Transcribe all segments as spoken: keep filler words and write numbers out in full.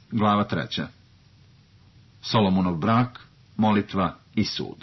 Glava treća. Solomonov brak, molitva i sud.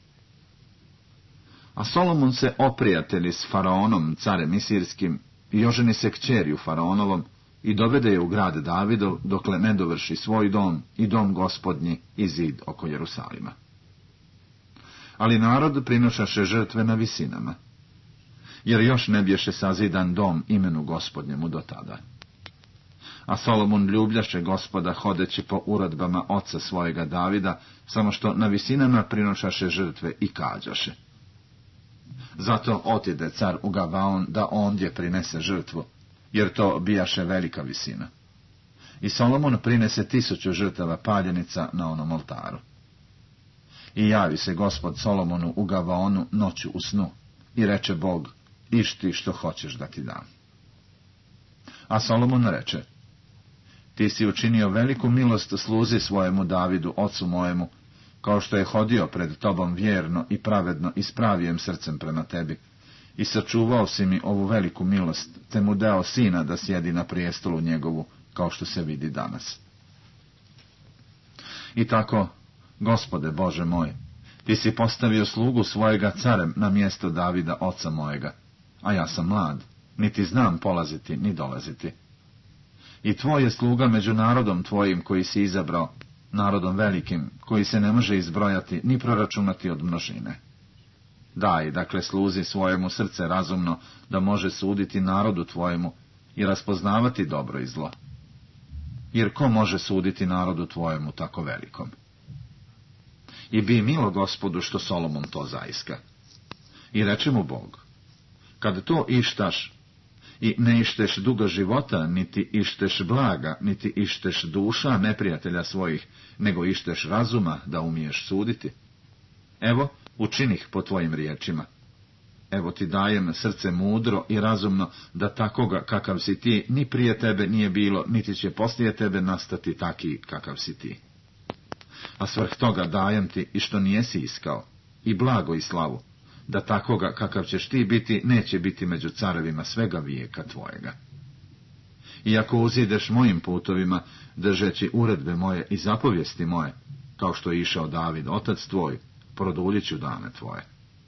A Solomon se oprijatelji s faraonom, carem Isirskim, i oženi se kćerju faraonovom i dovede je u grad Davidov, dokle ne dovrši svoj dom i dom gospodnji i zid oko Jerusalima. Ali narod prinošaše žrtve na visinama, jer još ne bješe sazidan dom imenu gospodnjemu do tada. A Solomon ljubljaše Gospoda hodeći po uredbama oca svojega Davida, samo što na visinama prinošaše žrtve i kađaše. Zato otide car u Gavaon da ondje prinese žrtvu, jer to bijaše velika visina. I Solomon prinese tisuću žrtava paljenica na onom oltaru. I javi se Gospod Solomonu u Gavaonu noću u snu, i reče Bog, iš ti što hoćeš da ti dam. A Solomon reče, ti si učinio veliku milost sluzi svojemu Davidu, ocu mojemu, kao što je hodio pred tobom vjerno i pravedno i s pravijem srcem prema tebi, i sačuvao si mi ovu veliku milost, te mu dao sina da sjedi na prijestolu njegovu, kao što se vidi danas. I tako, Gospode Bože moj, ti si postavio slugu svojega carem na mjesto Davida, oca mojega, a ja sam mlad, niti znam polaziti ni dolaziti. I tvoj je sluga među narodom tvojim koji si izabrao, narodom velikim, koji se ne može izbrojati ni proračunati od množine. Daj, dakle, sluzi svojemu srce razumno, da može suditi narodu tvojemu i raspoznavati dobro i zlo. Jer ko može suditi narodu tvojemu tako velikom? I bi milo Gospodu što Solomon to zaiska. I reče mu Bog, kad to ištaš, i ne išteš dugo života, niti išteš blaga, niti išteš duša neprijatelja svojih, nego išteš razuma da umiješ suditi. Evo, učinih po tvojim riječima. Evo ti dajem srce mudro i razumno, da takoga kakav si ti, ni prije tebe nije bilo, niti će poslije tebe nastati taki kakav si ti. A svrh toga dajem ti i što nijesi iskao, i blago i slavu, da takoga kakav ćeš ti biti, neće biti među carevima svega vijeka tvojega. I ako uzideš mojim putovima, držeći uredbe moje i zapovijesti moje, kao što je išao David, otac tvoj, produljit ću dane tvoje.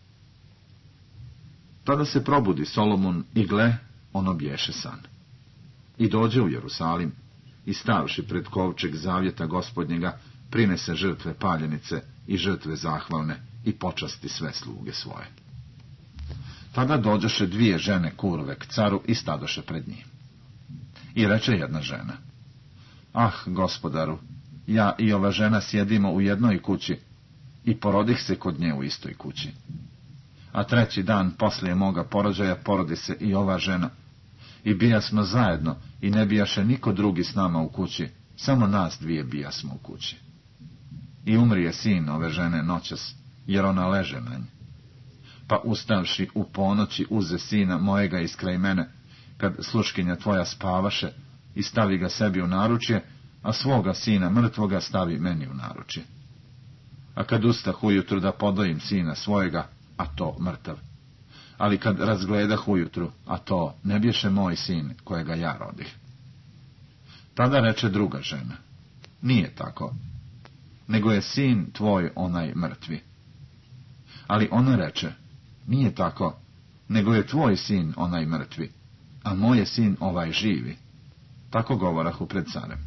Tada se probudi Solomon i gle, ono bješe san. I dođe u Jerusalim, i stavši pred kovčeg zavjeta Gospodnjega, prinese žrtve paljenice i žrtve zahvalne i počasti sve sluge svoje. Tada dođoše dvije žene kurve k caru i stadoše pred njim. I reče jedna žena, ah, gospodaru, ja i ova žena sjedimo u jednoj kući i porodih se kod nje u istoj kući. A treći dan poslije moga porođaja porodi se i ova žena. I bijasmo zajedno i ne bijaše niko drugi s nama u kući, samo nas dvije bijasmo u kući. I umrije sin ove žene noćas, jer ona leže na nje. Pa ustavši u ponoći uze sina mojega iskraj mene, kad sluškinja tvoja spavaše, i stavi ga sebi u naručje, a svoga sina mrtvoga stavi meni u naručje. A kad ustah ujutru da podojim sina svojega, a to mrtav. Ali kad razgledah ujutru, a to ne bješe moj sin kojega ja rodih. Tada reče druga žena, nije tako, nego je sin tvoj onaj mrtvi. Ali ona reče, nije tako, nego je tvoj sin onaj mrtvi, a moj je sin ovaj živi. Tako govorahu pred carem.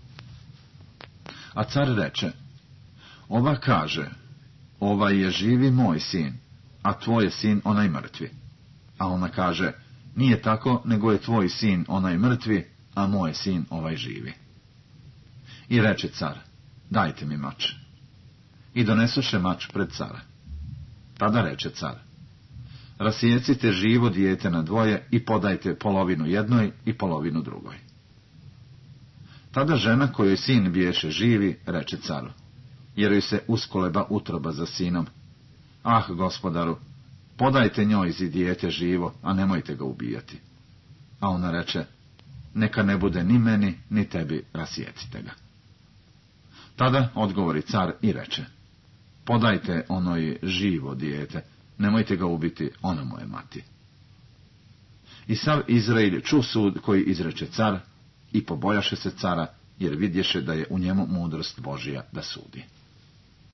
A car reče, ova kaže, ovaj je živi moj sin, a tvoj je sin onaj mrtvi. A ona kaže, nije tako, nego je tvoj sin onaj mrtvi, a moj sin ovaj živi. I reče car, dajte mi mač. I donesuše mač pred cara. Tada reče car, rasijecite živo dijete na dvoje i podajte polovinu jednoj i polovinu drugoj. Tada žena kojoj sin biješe živi, reče caru, jer joj se uskoleba utroba za sinom. Ah, gospodaru, podajte njoj zi dijete živo, a nemojte ga ubijati. A ona reče, neka ne bude ni meni, ni tebi, rasijecite ga. Tada odgovori car i reče, podajte onoj živo dijete, nemojte ga ubiti, ona mu je mati. I sav Izrael ču sud koji izreče car, i pobojaše se cara, jer vidješe da je u njemu mudrost Božija da sudi.